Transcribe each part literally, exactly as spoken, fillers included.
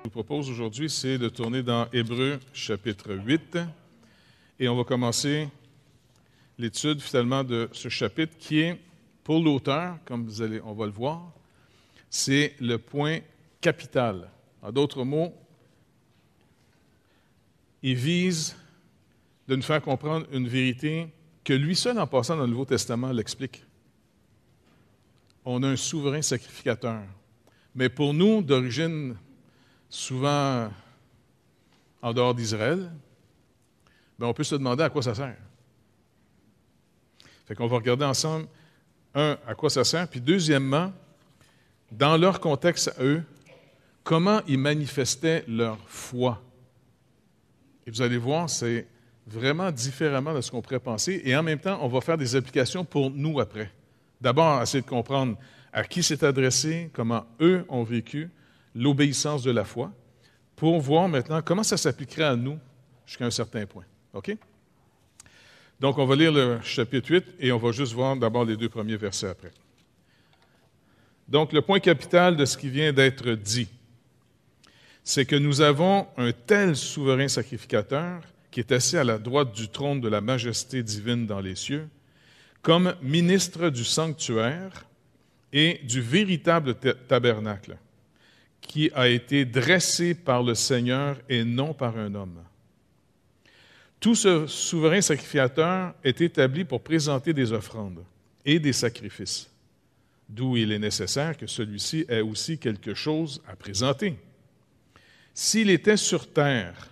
vous propose aujourd'hui, c'est de tourner dans Hébreux chapitre huit et on va commencer l'étude finalement de ce chapitre qui est, pour l'auteur, comme vous allez, on va le voir, c'est le point capital. En d'autres mots, il vise de nous faire comprendre une vérité que lui seul, en passant dans le Nouveau Testament, l'explique. On a un souverain sacrificateur. Mais pour nous, d'origine souvent en dehors d'Israël, bien, on peut se demander à quoi ça sert. Fait qu'on va regarder ensemble, un, à quoi ça sert, puis deuxièmement, dans leur contexte à eux, comment ils manifestaient leur foi. Et vous allez voir, c'est vraiment différemment de ce qu'on pourrait penser, et en même temps, on va faire des applications pour nous après. D'abord, essayer de comprendre à qui c'est adressé, comment eux ont vécu l'obéissance de la foi, pour voir maintenant comment ça s'appliquerait à nous jusqu'à un certain point. OK? Donc, on va lire le chapitre huit et on va juste voir d'abord les deux premiers versets après. Donc, le point capital de ce qui vient d'être dit, c'est que nous avons un tel souverain sacrificateur qui est assis à la droite du trône de la majesté divine dans les cieux, comme ministre du sanctuaire et du véritable tabernacle, qui a été dressé par le Seigneur et non par un homme. Tout ce souverain sacrificateur est établi pour présenter des offrandes et des sacrifices, d'où il est nécessaire que celui-ci ait aussi quelque chose à présenter. S'il était sur terre,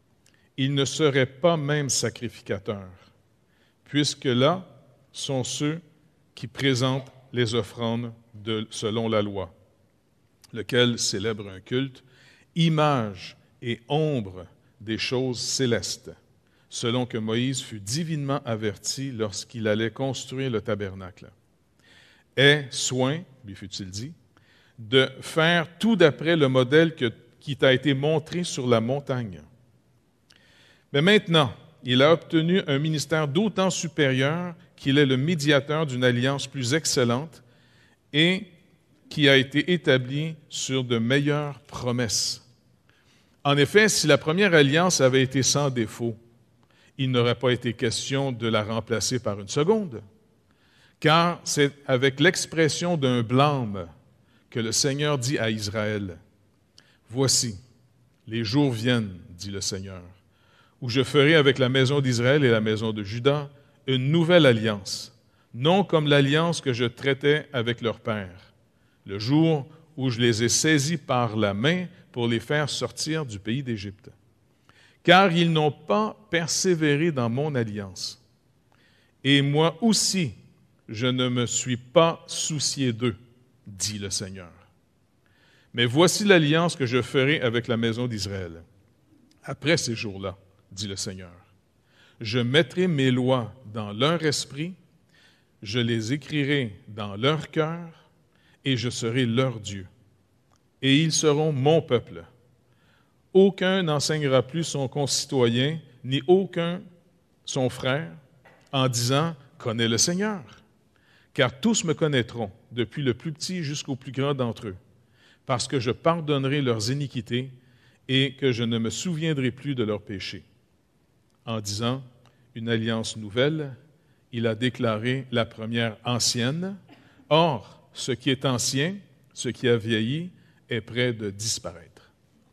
il ne serait pas même sacrificateur, puisque là sont ceux qui présentent les offrandes de, selon la loi, lequel célèbre un culte, image et ombre des choses célestes, selon que Moïse fut divinement averti lorsqu'il allait construire le tabernacle. Aie soin, lui fut-il dit, de faire tout d'après le modèle que, qui t'a été montré sur la montagne. Mais maintenant, il a obtenu un ministère d'autant supérieur qu'il est le médiateur d'une alliance plus excellente et qui a été établie sur de meilleures promesses. En effet, si la première alliance avait été sans défaut, il n'aurait pas été question de la remplacer par une seconde, car c'est avec l'expression d'un blâme que le Seigneur dit à Israël, « Voici, les jours viennent, dit le Seigneur, où je ferai avec la maison d'Israël et la maison de Juda une nouvelle alliance, non comme l'alliance que je traitais avec leur père, le jour où je les ai saisis par la main pour les faire sortir du pays d'Égypte. Car ils n'ont pas persévéré dans mon alliance. Et moi aussi, je ne me suis pas soucié d'eux, dit le Seigneur. Mais voici l'alliance que je ferai avec la maison d'Israël. Après ces jours-là, dit le Seigneur, je mettrai mes lois dans leur esprit, je les écrirai dans leur cœur, et je serai leur Dieu. Et ils seront mon peuple. Aucun n'enseignera plus son concitoyen, ni aucun son frère, en disant « Connais le Seigneur », car tous me connaîtront, depuis le plus petit jusqu'au plus grand d'entre eux, parce que je pardonnerai leurs iniquités et que je ne me souviendrai plus de leurs péchés. En disant une alliance nouvelle, il a déclaré la première ancienne. Or, ce qui est ancien, ce qui a vieilli, est près de disparaître.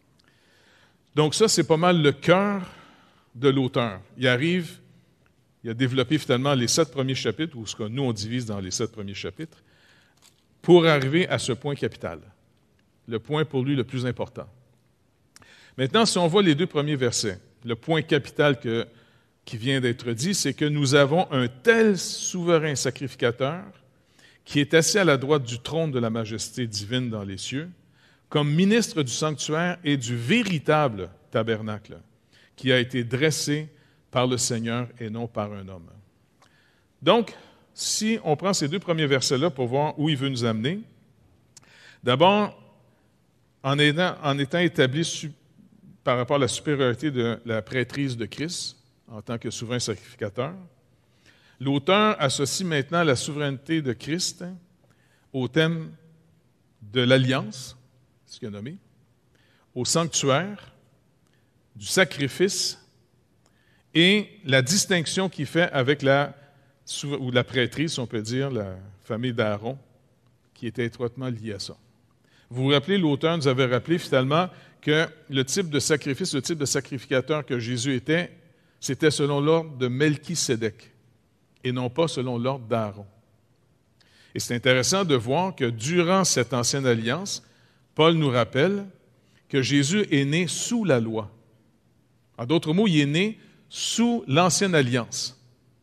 Donc ça, c'est pas mal le cœur de l'auteur. Il arrive, il a développé finalement les sept premiers chapitres, ou ce que nous on divise dans les sept premiers chapitres, pour arriver à ce point capital, le point pour lui le plus important. Maintenant, si on voit les deux premiers versets, le point capital que, qui vient d'être dit, c'est que nous avons un tel souverain sacrificateur qui est assis à la droite du trône de la majesté divine dans les cieux, comme ministre du sanctuaire et du véritable tabernacle, qui a été dressé par le Seigneur et non par un homme. Donc, si on prend ces deux premiers versets-là pour voir où il veut nous amener, d'abord, en étant, en étant établi su, par rapport à la supériorité de la prêtrise de Christ en tant que souverain sacrificateur, l'auteur associe maintenant la souveraineté de Christ au thème de l'alliance, ce qu'il a nommé, au sanctuaire, du sacrifice et la distinction qu'il fait avec la, ou la prêtrise, si on peut dire, la famille d'Aaron, qui était étroitement liée à ça. Vous vous rappelez, l'auteur nous avait rappelé finalement que le type de sacrifice, le type de sacrificateur que Jésus était, c'était selon l'ordre de Melchisédek et non pas selon l'ordre d'Aaron. Et c'est intéressant de voir que durant cette ancienne alliance, Paul nous rappelle que Jésus est né sous la loi. En d'autres mots, il est né sous l'ancienne alliance.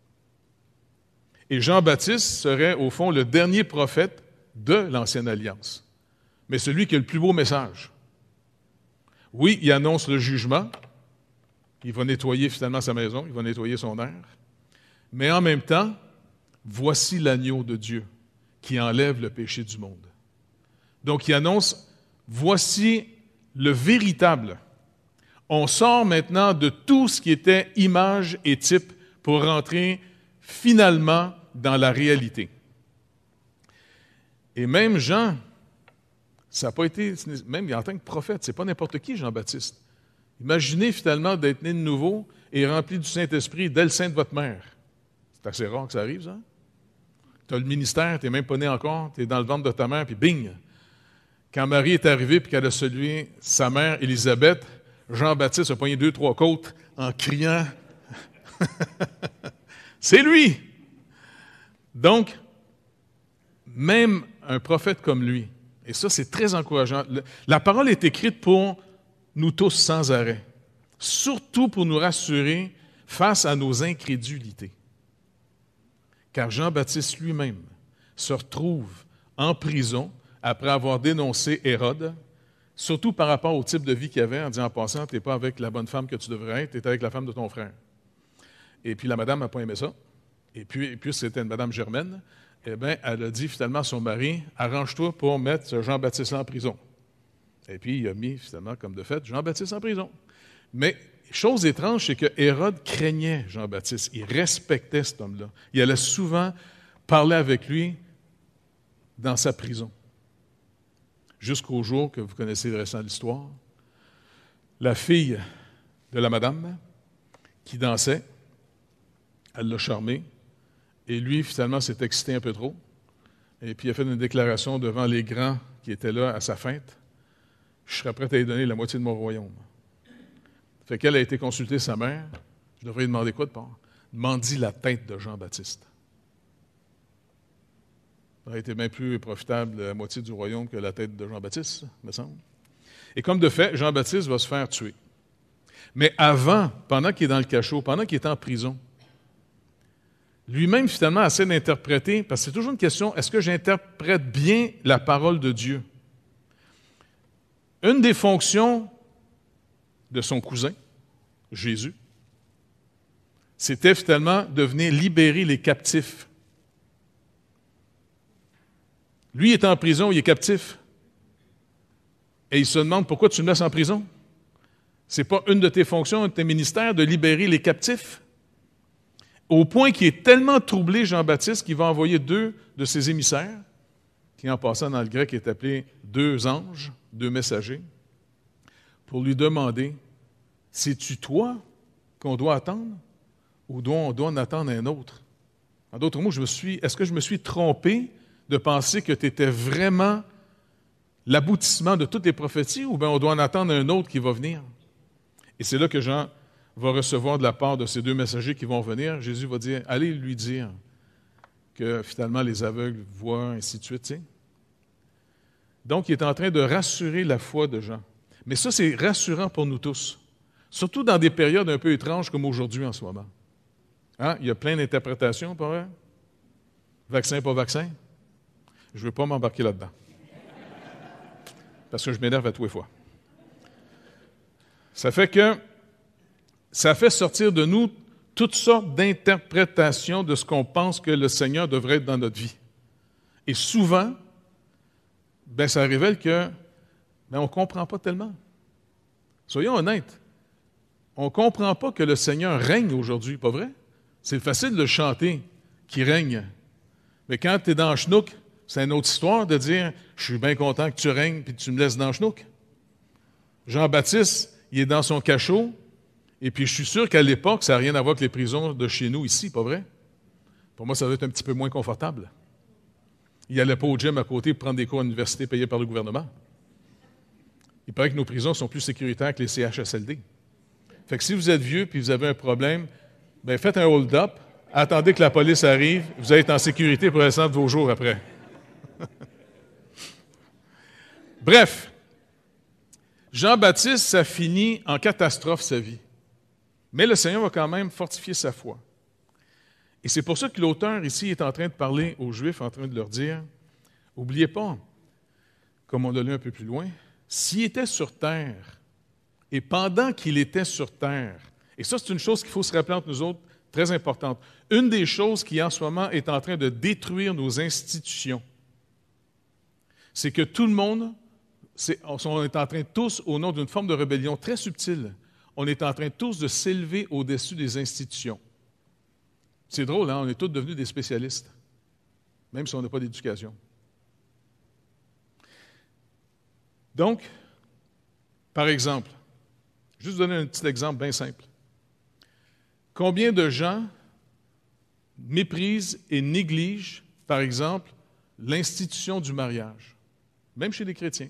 Et Jean-Baptiste serait, au fond, le dernier prophète de l'ancienne alliance, mais celui qui a le plus beau message. Oui, il annonce le jugement, il va nettoyer finalement sa maison, il va nettoyer son air, mais en même temps, voici l'agneau de Dieu qui enlève le péché du monde. Donc, il annonce, voici le véritable. On sort maintenant de tout ce qui était image et type pour rentrer finalement dans la réalité. Et même Jean, ça n'a pas été, même en tant que prophète, c'est pas n'importe qui Jean-Baptiste. Imaginez finalement d'être né de nouveau et rempli du Saint-Esprit dès le sein de votre mère. C'est assez rare que ça arrive, ça. Tu as le ministère, tu n'es même pas né encore, tu es dans le ventre de ta mère, puis bing! Quand Marie est arrivée et qu'elle a salué sa mère, Élisabeth, Jean-Baptiste a poigné deux, trois côtes en criant « C'est lui! » Donc, même un prophète comme lui, et ça c'est très encourageant, la parole est écrite pour nous tous sans arrêt, surtout pour nous rassurer face à nos incrédulités. Car Jean-Baptiste lui-même se retrouve en prison après avoir dénoncé Hérode, surtout par rapport au type de vie qu'il avait, en disant en passant, tu n'es pas avec la bonne femme que tu devrais être, tu es avec la femme de ton frère. Et puis la madame n'a pas aimé ça. Et puis, et puis c'était une madame Germaine, eh bien, elle a dit finalement à son mari, arrange-toi pour mettre Jean-Baptiste en prison. Et puis il a mis finalement, comme de fait, Jean-Baptiste en prison. Mais chose étrange, c'est que Hérode craignait Jean-Baptiste. Il respectait cet homme-là. Il allait souvent parler avec lui dans sa prison. Jusqu'au jour que vous connaissez le restant de l'histoire. La fille de la madame qui dansait, elle l'a charmé. Et lui, finalement, s'est excité un peu trop. Et puis il a fait une déclaration devant les grands qui étaient là à sa fête. Je serais prêt à lui donner la moitié de mon royaume. Fait qu'elle a été consulter sa mère. Je devrais lui demander quoi de part? Demandez la tête de Jean-Baptiste. Ça aurait été bien plus profitable la moitié du royaume que la tête de Jean-Baptiste, me semble. Et comme de fait, Jean-Baptiste va se faire tuer. Mais avant, pendant qu'il est dans le cachot, pendant qu'il est en prison, lui-même finalement essaie d'interpréter, parce que c'est toujours une question, est-ce que j'interprète bien la parole de Dieu? Une des fonctions de son cousin, Jésus, c'était finalement de venir libérer les captifs. Lui il est en prison, il est captif. Et il se demande pourquoi tu me laisses en prison? Ce n'est pas une de tes fonctions, un de tes ministères, de libérer les captifs? Au point qu'il est tellement troublé, Jean-Baptiste, qu'il va envoyer deux de ses émissaires, qui en passant dans le grec est appelé deux anges, deux messagers, pour lui demander, c'est-tu toi qu'on doit attendre ou on doit en attendre un autre? En d'autres mots, je me suis, est-ce que je me suis trompé de penser que tu étais vraiment l'aboutissement de toutes les prophéties ou bien on doit en attendre un autre qui va venir? Et c'est là que Jean va recevoir de la part de ces deux messagers qui vont venir. Jésus va dire, allez lui dire que finalement les aveugles voient, ainsi de suite. Tu sais. Donc, il est en train de rassurer la foi de Jean. Mais ça, c'est rassurant pour nous tous, surtout dans des périodes un peu étranges comme aujourd'hui en ce moment. Hein? Il y a plein d'interprétations, pas vrai? Vaccin, pas vaccin? Je ne veux pas m'embarquer là-dedans. Parce que je m'énerve à tous les fois. Ça fait que ça fait sortir de nous toutes sortes d'interprétations de ce qu'on pense que le Seigneur devrait être dans notre vie. Et souvent, ben, ça révèle que ben, on ne comprend pas tellement. Soyons honnêtes. On ne comprend pas que le Seigneur règne aujourd'hui, pas vrai? C'est facile de le chanter, qu'il règne. Mais quand tu es dans le chenouk, c'est une autre histoire de dire « Je suis bien content que tu règnes et que tu me laisses dans le chenouk. » Jean-Baptiste, il est dans son cachot, et puis je suis sûr qu'à l'époque, ça n'a rien à voir avec les prisons de chez nous ici, pas vrai? Pour moi, ça doit être un petit peu moins confortable. Il n'allait pas au gym à côté pour prendre des cours à l'université payés par le gouvernement. Il paraît que nos prisons sont plus sécuritaires que les C H S L D. Fait que si vous êtes vieux et vous avez un problème, bien faites un hold-up, attendez que la police arrive, vous allez être en sécurité pour le restant de vos jours après. Bref, Jean-Baptiste, ça finit en catastrophe sa vie. Mais le Seigneur va quand même fortifier sa foi. Et c'est pour ça que l'auteur ici est en train de parler aux Juifs, en train de leur dire, n'oubliez pas, comme on l'a lu un peu plus loin, s'il était sur terre, et pendant qu'il était sur terre, et ça c'est une chose qu'il faut se rappeler entre nous autres, très importante, une des choses qui en ce moment est en train de détruire nos institutions, c'est que tout le monde, c'est, on est en train tous, au nom d'une forme de rébellion très subtile, on est en train tous de s'élever au-dessus des institutions. C'est drôle, hein? On est tous devenus des spécialistes, même si on n'a pas d'éducation. Donc, par exemple, juste vous donner un petit exemple bien simple. Combien de gens méprisent et négligent, par exemple, l'institution du mariage, même chez les chrétiens?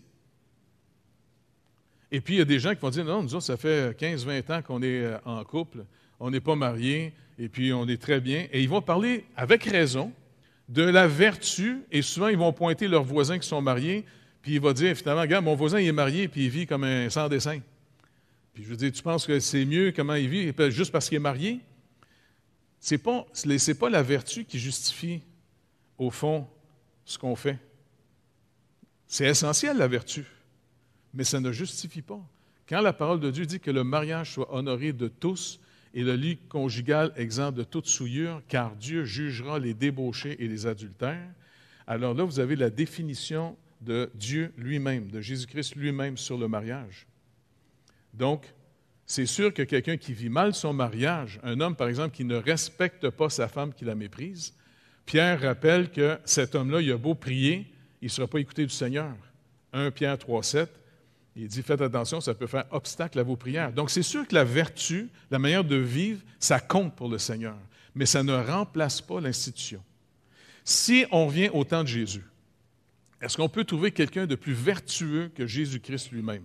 Et puis, il y a des gens qui vont dire, non, nous autres, ça fait quinze vingt ans qu'on est en couple, on n'est pas mariés, et puis on est très bien. Et ils vont parler, avec raison, de la vertu, et souvent, ils vont pointer leurs voisins qui sont mariés, puis il va dire, finalement, regarde, mon voisin, il est marié, puis il vit comme un sans dessin. Puis je veux dire, tu penses que c'est mieux comment il vit, juste parce qu'il est marié? Ce n'est pas, c'est pas la vertu qui justifie, au fond, ce qu'on fait. C'est essentiel, la vertu, mais ça ne justifie pas. Quand la parole de Dieu dit que le mariage soit honoré de tous et le lit conjugal exempt de toute souillure, car Dieu jugera les débauchés et les adultères, alors là, vous avez la définition de Dieu lui-même, de Jésus-Christ lui-même sur le mariage. Donc, c'est sûr que quelqu'un qui vit mal son mariage, un homme, par exemple, qui ne respecte pas sa femme, qui la méprise, Pierre rappelle que cet homme-là, il a beau prier, il ne sera pas écouté du Seigneur. un Pierre trois sept, il dit, faites attention, ça peut faire obstacle à vos prières. Donc, c'est sûr que la vertu, la manière de vivre, ça compte pour le Seigneur, mais ça ne remplace pas l'institution. Si on revient au temps de Jésus, est-ce qu'on peut trouver quelqu'un de plus vertueux que Jésus-Christ lui-même?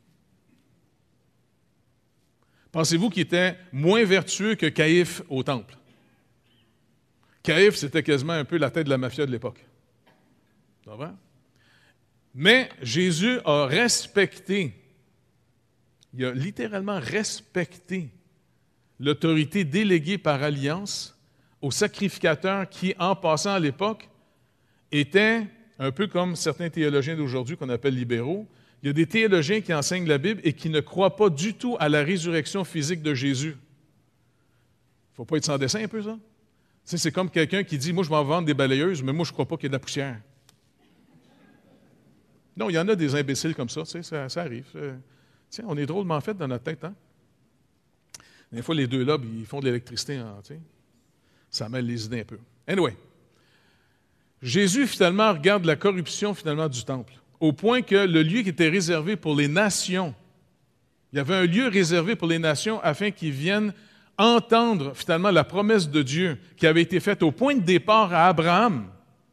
Pensez-vous qu'il était moins vertueux que Caïphe au temple? Caïphe, c'était quasiment un peu la tête de la mafia de l'époque. C'est vrai? Mais Jésus a respecté, il a littéralement respecté l'autorité déléguée par alliance au sacrificateur qui, en passant à l'époque, était un peu comme certains théologiens d'aujourd'hui qu'on appelle libéraux. Il y a des théologiens qui enseignent la Bible et qui ne croient pas du tout à la résurrection physique de Jésus. Il ne faut pas être sans dessin un peu, ça? Tu sais, c'est comme quelqu'un qui dit, moi, je vais vendre des balayeuses, mais moi, je ne crois pas qu'il y ait de la poussière. Non, il y en a des imbéciles comme ça, tu sais, ça, ça arrive. Tiens, on est drôlement fait dans notre tête, hein? Des fois, les deux lobes, ils font de l'électricité, hein, tu sais. Ça mêle les idées un peu. Anyway, Jésus, finalement, regarde la corruption, finalement, du temple, au point que le lieu qui était réservé pour les nations, il y avait un lieu réservé pour les nations afin qu'ils viennent entendre, finalement, la promesse de Dieu qui avait été faite au point de départ à Abraham.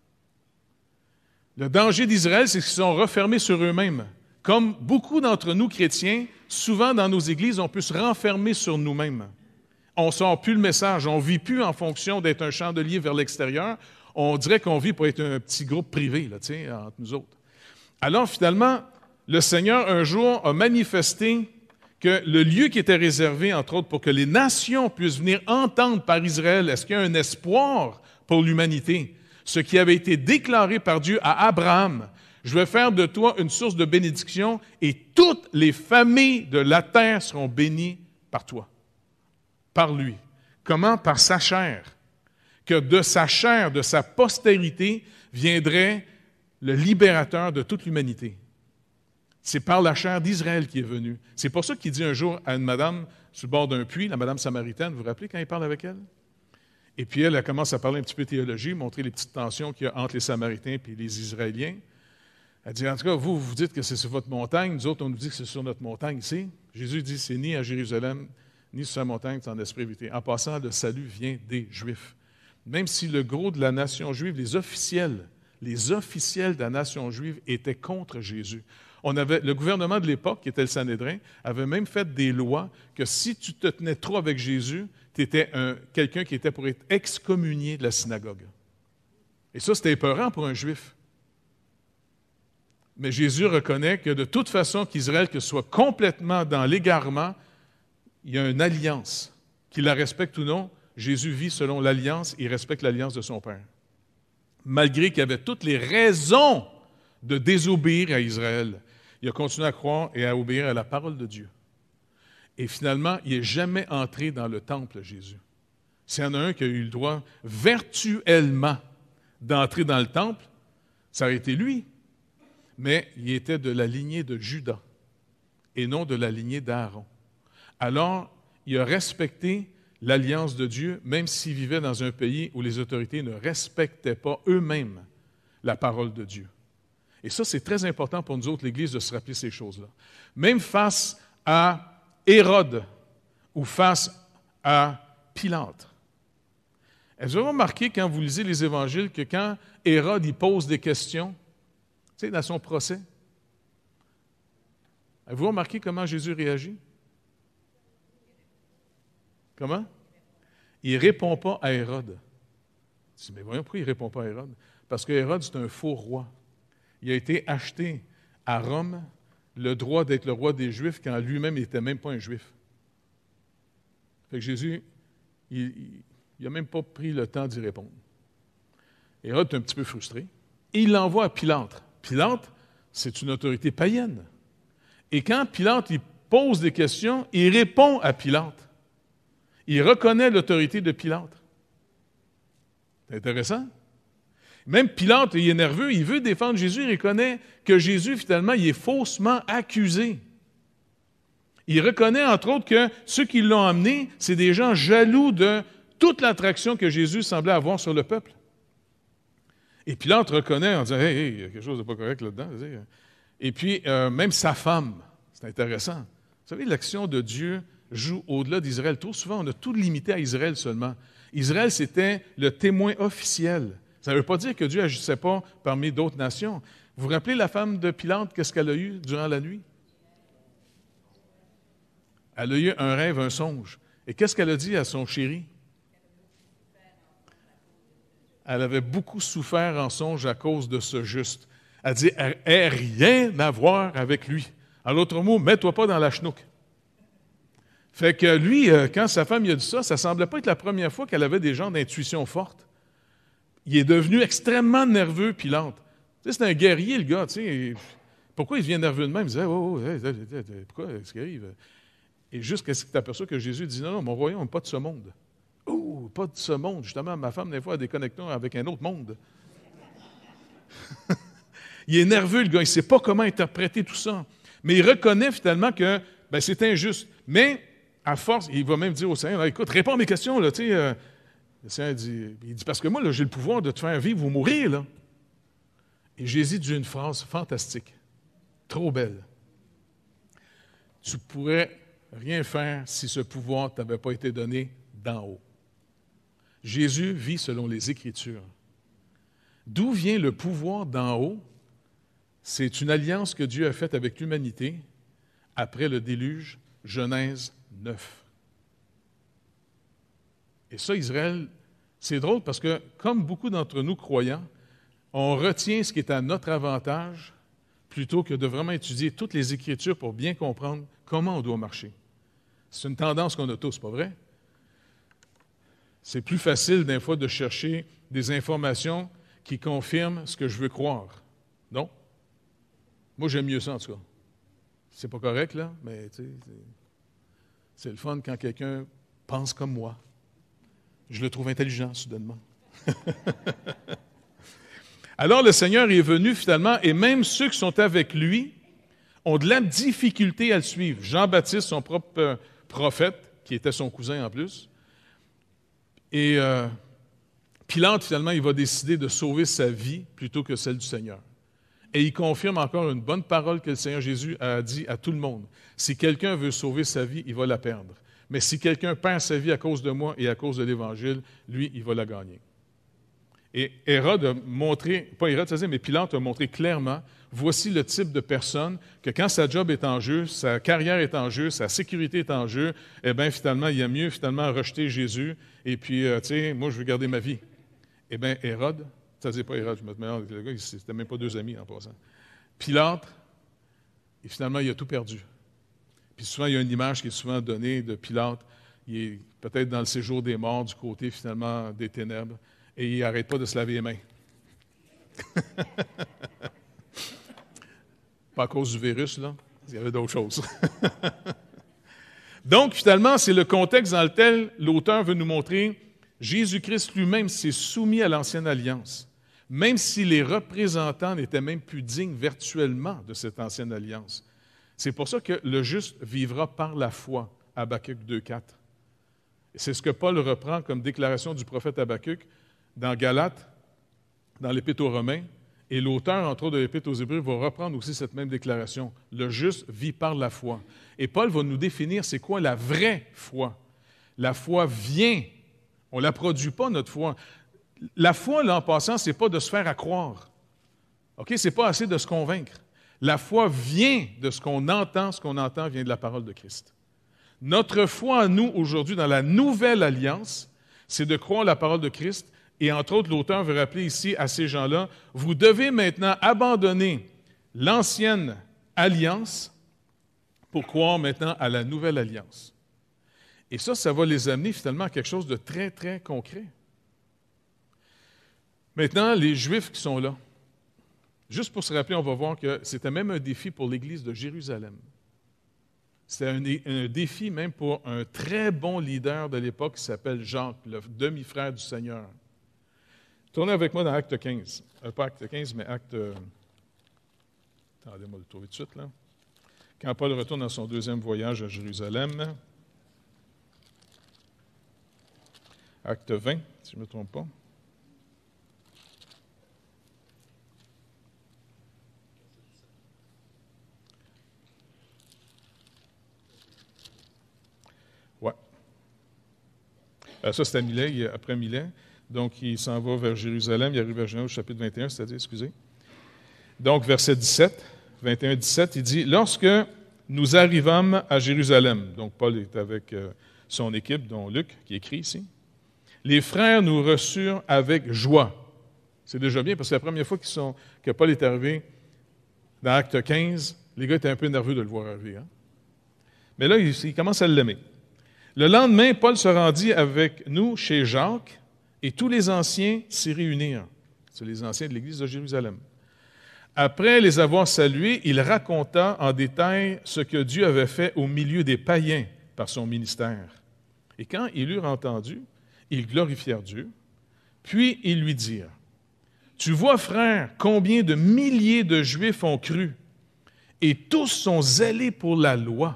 Le danger d'Israël, c'est qu'ils sont refermés sur eux-mêmes. Comme beaucoup d'entre nous, chrétiens, souvent dans nos églises, on peut se renfermer sur nous-mêmes. On ne sort plus le message, on ne vit plus en fonction d'être un chandelier vers l'extérieur. On dirait qu'on vit pour être un petit groupe privé, là, tu sais, entre nous autres. Alors, finalement, le Seigneur, un jour, a manifesté que le lieu qui était réservé, entre autres, pour que les nations puissent venir entendre par Israël, est-ce qu'il y a un espoir pour l'humanité? Ce qui avait été déclaré par Dieu à Abraham, je vais faire de toi une source de bénédiction et toutes les familles de la terre seront bénies par toi, par lui. Comment? Par sa chair. Que de sa chair, de sa postérité, viendrait le libérateur de toute l'humanité. C'est par la chair d'Israël qui est venu. C'est pour ça qu'il dit un jour à une madame sur le bord d'un puits, la madame samaritaine, vous vous rappelez quand il parle avec elle? Et puis elle, elle commence à parler un petit peu de théologie, montrer les petites tensions qu'il y a entre les Samaritains et les Israéliens. Elle dit, en tout cas, vous, vous dites que c'est sur votre montagne, nous autres, on nous dit que c'est sur notre montagne ici. Jésus dit, c'est ni à Jérusalem, ni sur la montagne, c'est en esprit vérité. En passant, le salut vient des Juifs. Même si le gros de la nation juive, les officiels, les officiels de la nation juive étaient contre Jésus. On avait, le gouvernement de l'époque, qui était le Sanhédrin, avait même fait des lois que si tu te tenais trop avec Jésus, tu étais un, quelqu'un qui était pour être excommunié de la synagogue. Et ça, c'était épeurant pour un Juif. Mais Jésus reconnaît que de toute façon qu'Israël que ce soit complètement dans l'égarement, il y a une alliance. Qu'il la respecte ou non, Jésus vit selon l'alliance, il respecte l'alliance de son Père. Malgré qu'il y avait toutes les raisons de désobéir à Israël, il a continué à croire et à obéir à la parole de Dieu. Et finalement, il n'est jamais entré dans le temple, Jésus. S'il y en a un qui a eu le droit virtuellement d'entrer dans le temple, ça aurait été lui. Mais il était de la lignée de Judas et non de la lignée d'Aaron. Alors, il a respecté l'alliance de Dieu, même s'il vivait dans un pays où les autorités ne respectaient pas eux-mêmes la parole de Dieu. Et ça, c'est très important pour nous autres, l'Église, de se rappeler ces choses-là. Même face à Hérode ou face à Pilate. Est-ce que vous remarquez, quand vous lisez les Évangiles, que quand Hérode il pose des questions, tu sais, dans son procès, avez-vous remarqué comment Jésus réagit? Comment? Il ne répond pas à Hérode. Tu dis, mais voyons, pourquoi il ne répond pas à Hérode? Parce que Hérode, c'est un faux roi. Il a été acheté à Rome le droit d'être le roi des Juifs quand lui-même n'était même pas un Juif. Fait que Jésus, il n'a même pas pris le temps d'y répondre. Hérode est un petit peu frustré. Et il l'envoie à Pilate. Pilate, c'est une autorité païenne. Et quand Pilate il pose des questions, il répond à Pilate. Il reconnaît l'autorité de Pilate. C'est intéressant. Même Pilate, il est nerveux, il veut défendre Jésus, il reconnaît que Jésus, finalement, il est faussement accusé. Il reconnaît, entre autres, que ceux qui l'ont amené, c'est des gens jaloux de toute l'attraction que Jésus semblait avoir sur le peuple. Et Pilate reconnaît en disant, « Hey, hey, il y a quelque chose de pas correct là-dedans. » Et puis, euh, même sa femme, c'est intéressant. Vous savez, l'action de Dieu joue au-delà d'Israël. Trop souvent, on a tout limité à Israël seulement. Israël, c'était le témoin officiel. Ça ne veut pas dire que Dieu n'agissait pas parmi d'autres nations. Vous vous rappelez la femme de Pilate, qu'est-ce qu'elle a eu durant la nuit? Elle a eu un rêve, un songe. Et qu'est-ce qu'elle a dit à son chéri? Elle avait beaucoup souffert en songe à cause de ce juste. Elle dit, elle n'a rien à voir avec lui. En l'autre mot, mets-toi pas dans la chenouk. Fait que lui, quand sa femme lui a dit ça, ça ne semblait pas être la première fois qu'elle avait des genres d'intuition forte. Il est devenu extrêmement nerveux, Pilate. Tu sais, c'est un guerrier, le gars. Tu sais, pourquoi il devient nerveux de même? Il disait, oh, oh, oh, pourquoi? Qu'est-ce qui arrive? Et jusqu'à ce que tu t'aperçois que Jésus dit, non, non, mon royaume n'est pas de ce monde. Oh, pas de ce monde. Justement, ma femme, des fois, a des connexions avec un autre monde. Il est nerveux, le gars. Il ne sait pas comment interpréter tout ça. Mais il reconnaît finalement que ben, c'est injuste. Mais, à force, il va même dire au Seigneur, écoute, réponds à mes questions, là, tu sais. Euh, Le Seigneur dit, il dit, parce que moi, là, j'ai le pouvoir de te faire vivre ou mourir. Là. Et Jésus dit une phrase fantastique, trop belle. Tu ne pourrais rien faire si ce pouvoir ne t'avait pas été donné d'en haut. Jésus vit selon les Écritures. D'où vient le pouvoir d'en haut? C'est une alliance que Dieu a faite avec l'humanité après le déluge, Genèse neuf. Et ça, Israël, c'est drôle parce que, comme beaucoup d'entre nous croyants, on retient ce qui est à notre avantage plutôt que de vraiment étudier toutes les Écritures pour bien comprendre comment on doit marcher. C'est une tendance qu'on a tous, pas vrai? C'est plus facile, des fois, de chercher des informations qui confirment ce que je veux croire. Non? Moi, j'aime mieux ça, en tout cas. C'est pas correct, là, mais tu sais, c'est le fun quand quelqu'un pense comme moi. Je le trouve intelligent, soudainement. Alors, le Seigneur est venu, finalement, et même ceux qui sont avec lui ont de la difficulté à le suivre. Jean-Baptiste, son propre prophète, qui était son cousin en plus, et euh, Pilate, finalement, il va décider de sauver sa vie plutôt que celle du Seigneur. Et il confirme encore une bonne parole que le Seigneur Jésus a dit à tout le monde. Si quelqu'un veut sauver sa vie, il va la perdre. Mais si quelqu'un perd sa vie à cause de moi et à cause de l'Évangile, lui, il va la gagner. Et Hérode a montré, pas Hérode, ça dit, mais Pilate a montré clairement, voici le type de personne que quand sa job est en jeu, sa carrière est en jeu, sa sécurité est en jeu, eh bien, finalement, il y a mieux, finalement, rejeter Jésus, et puis, euh, tu sais, moi, je veux garder ma vie. Eh bien, Hérode, ça ne dit pas Hérode, je me mélange avec le gars, c'était même pas deux amis en passant. Pilate, et finalement, il a tout perdu. Puis souvent, il y a une image qui est souvent donnée de Pilate, il est peut-être dans le séjour des morts, du côté, finalement, des ténèbres, et il n'arrête pas de se laver les mains. Pas à cause du virus, là. Il y avait d'autres choses. Donc, finalement, c'est le contexte dans lequel l'auteur veut nous montrer Jésus-Christ lui-même s'est soumis à l'ancienne alliance, même si les représentants n'étaient même plus dignes virtuellement de cette ancienne alliance. C'est pour ça que le juste vivra par la foi, Habakkuk deux quatre. C'est ce que Paul reprend comme déclaration du prophète Habakkuk dans Galates, dans l'Épître aux Romains, et l'auteur, entre autres, de l'Épître aux Hébreux, va reprendre aussi cette même déclaration. Le juste vit par la foi. Et Paul va nous définir c'est quoi la vraie foi. La foi vient. On ne la produit pas, notre foi. La foi, là, en passant, ce n'est pas de se faire à croire. OK? Ce n'est pas assez de se convaincre. La foi vient de ce qu'on entend. Ce qu'on entend vient de la parole de Christ. Notre foi à nous, aujourd'hui, dans la nouvelle alliance, c'est de croire la parole de Christ. Et entre autres, l'auteur veut rappeler ici à ces gens-là, vous devez maintenant abandonner l'ancienne alliance pour croire maintenant à la nouvelle alliance. Et ça, ça va les amener finalement à quelque chose de très, très concret. Maintenant, les Juifs qui sont là, juste pour se rappeler, on va voir que c'était même un défi pour l'Église de Jérusalem. C'était un, un défi même pour un très bon leader de l'époque qui s'appelle Jacques, le demi-frère du Seigneur. Tournez avec moi dans Acte quinze. Euh, pas Acte quinze, mais Acte... Euh... Attendez-moi de le trouver tout de suite, là. Quand Paul retourne dans son deuxième voyage à Jérusalem, Acte vingt, si je ne me trompe pas. Ouais. Euh, ça, c'est à Milet, après Milet. Donc, il s'en va vers Jérusalem, il arrive à Genève au chapitre vingt et un, c'est-à-dire, excusez. Donc, verset dix-sept, vingt et un dix-sept, il dit « Lorsque nous arrivâmes à Jérusalem », donc Paul est avec euh, son équipe, dont Luc, qui écrit ici, « les frères nous reçurent avec joie. » C'est déjà bien, parce que c'est la première fois qu'ils sont, que Paul est arrivé dans Acte quinze, les gars étaient un peu nerveux de le voir arriver. Hein? Mais là, ils il commencent à l'aimer. Le lendemain, Paul se rendit avec nous chez Jacques, et tous les anciens s'y réunirent. C'est les anciens de l'Église de Jérusalem. Après les avoir salués, il raconta en détail ce que Dieu avait fait au milieu des païens par son ministère. Et quand ils l'eurent entendu, ils glorifièrent Dieu. Puis ils lui dirent, « Tu vois, frère, combien de milliers de Juifs ont cru, et tous sont zélés pour la loi.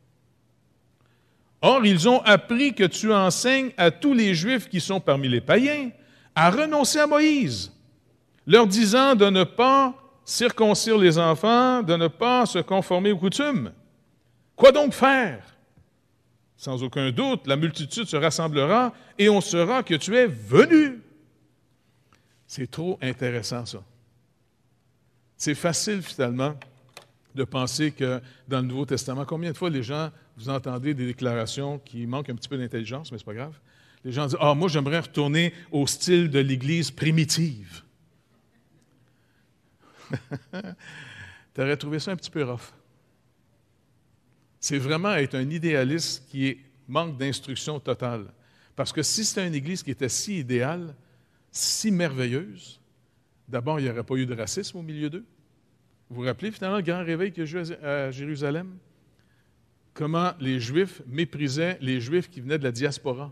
Or, ils ont appris que tu enseignes à tous les Juifs qui sont parmi les païens à renoncer à Moïse, leur disant de ne pas circoncire les enfants, de ne pas se conformer aux coutumes. Quoi donc faire? Sans aucun doute, la multitude se rassemblera et on saura que tu es venu. » C'est trop intéressant, ça. C'est facile, finalement, de penser que dans le Nouveau Testament, combien de fois les gens, vous entendez des déclarations qui manquent un petit peu d'intelligence, mais ce n'est pas grave. Les gens disent « Ah, moi, j'aimerais retourner au style de l'Église primitive. » Tu aurais trouvé ça un petit peu rough. C'est vraiment être un idéaliste qui est, manque d'instruction totale. Parce que si c'était une Église qui était si idéale, si merveilleuse, d'abord, il n'y aurait pas eu de racisme au milieu d'eux. Vous vous rappelez finalement le grand réveil qu'il y a eu à Jérusalem? Comment les Juifs méprisaient les Juifs qui venaient de la diaspora.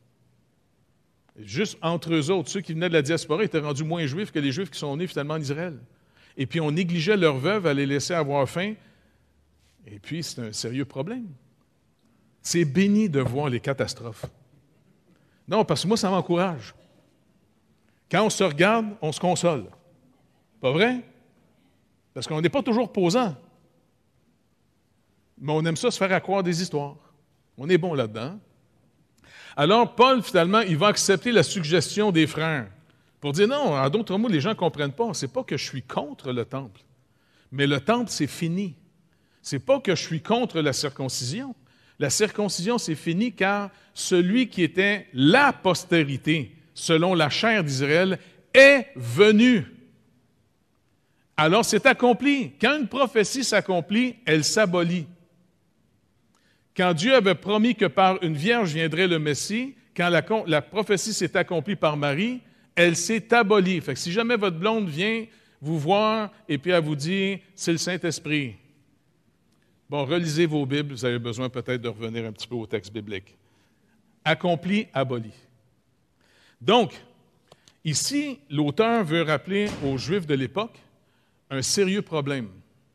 Juste entre eux autres, ceux qui venaient de la diaspora étaient rendus moins Juifs que les Juifs qui sont nés finalement en Israël. Et puis on négligeait leurs veuves à les laisser avoir faim. Et puis c'est un sérieux problème. C'est béni de voir les catastrophes. Non, parce que moi, ça m'encourage. Quand on se regarde, on se console. Pas vrai? Parce qu'on n'est pas toujours posant. Mais on aime ça se faire accroire des histoires. On est bon là-dedans. Alors, Paul, finalement, il va accepter la suggestion des frères pour dire non, en d'autres mots, les gens ne comprennent pas. Ce n'est pas que je suis contre le temple, mais le temple, c'est fini. Ce n'est pas que je suis contre la circoncision. La circoncision, c'est fini car celui qui était la postérité, selon la chair d'Israël, est venu. Alors, c'est accompli. Quand une prophétie s'accomplit, elle s'abolit. Quand Dieu avait promis que par une vierge viendrait le Messie, quand la, la prophétie s'est accomplie par Marie, elle s'est abolie. Fait que si jamais votre blonde vient vous voir et puis elle vous dit « c'est le Saint-Esprit », bon, relisez vos Bibles, vous avez besoin peut-être de revenir un petit peu au texte biblique. Accompli, aboli. Donc, ici, l'auteur veut rappeler aux Juifs de l'époque un sérieux problème.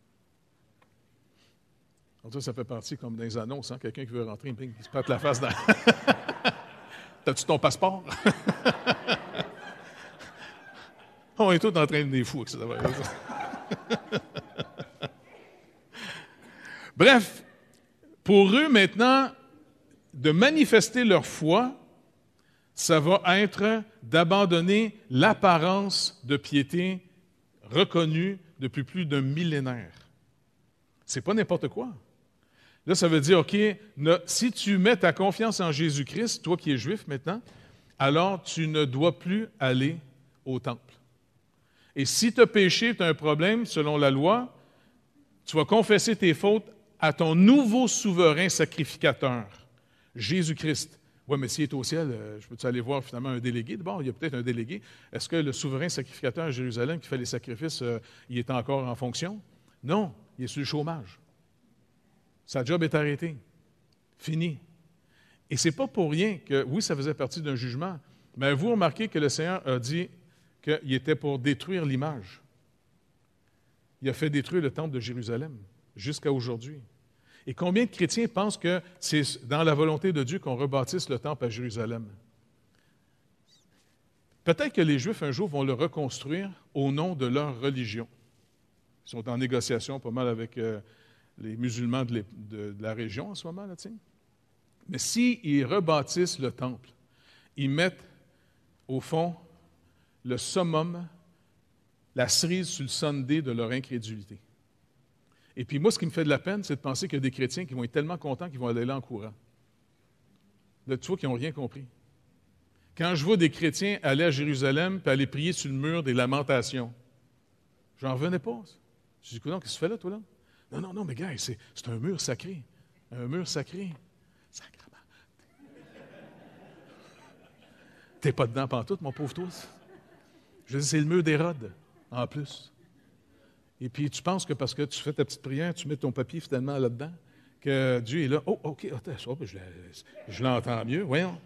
Ça, ça fait partie comme dans les annonces, hein? Quelqu'un qui veut rentrer, il se pète la face dans... T'as-tu ton passeport? On est tous en train de devenir fous avec ça. Bref, pour eux maintenant, de manifester leur foi, ça va être d'abandonner l'apparence de piété reconnue depuis plus d'un millénaire. C'est pas n'importe quoi. Là, ça veut dire, OK, ne, si tu mets ta confiance en Jésus-Christ, toi qui es juif maintenant, alors tu ne dois plus aller au temple. Et si tu as péché, tu as un problème, selon la loi, tu vas confesser tes fautes à ton nouveau souverain sacrificateur, Jésus-Christ. Oui, mais s'il est au ciel, je peux-tu aller voir finalement un délégué? Bon, il y a peut-être un délégué. Est-ce que le souverain sacrificateur à Jérusalem qui fait les sacrifices, euh, il est encore en fonction? Non, il est sur le chômage. Sa job est arrêté. Fini. Et ce n'est pas pour rien que, oui, ça faisait partie d'un jugement, mais vous remarquez que le Seigneur a dit qu'il était pour détruire l'image. Il a fait détruire le temple de Jérusalem jusqu'à aujourd'hui. Et combien de chrétiens pensent que c'est dans la volonté de Dieu qu'on rebâtisse le temple à Jérusalem? Peut-être que les Juifs, un jour, vont le reconstruire au nom de leur religion. Ils sont en négociation pas mal avec euh, les musulmans de, les, de, de la région en ce moment. Là, t'sais. Mais s'ils rebâtissent le temple, ils mettent, au fond, le summum, la cerise sur le sundae de leur incrédulité. Et puis moi, ce qui me fait de la peine, c'est de penser qu'il y a des chrétiens qui vont être tellement contents qu'ils vont aller là en courant. Là, tu vois qu'ils n'ont rien compris. Quand je vois des chrétiens aller à Jérusalem et aller prier sur le mur des lamentations, j'en revenais pas. Je dis, qu'est-ce que tu fais là, toi, là? Non, non, non, mais gars, c'est, c'est un mur sacré. Un mur sacré. Sacrement. T'es pas dedans pantoute, mon pauvre tous. Je dis, c'est le mur d'Hérode, en plus. Et puis, tu penses que parce que tu fais ta petite prière, tu mets ton papier finalement là-dedans, que Dieu est là. Oh, OK, attends, ça, je, je l'entends mieux. Voyons.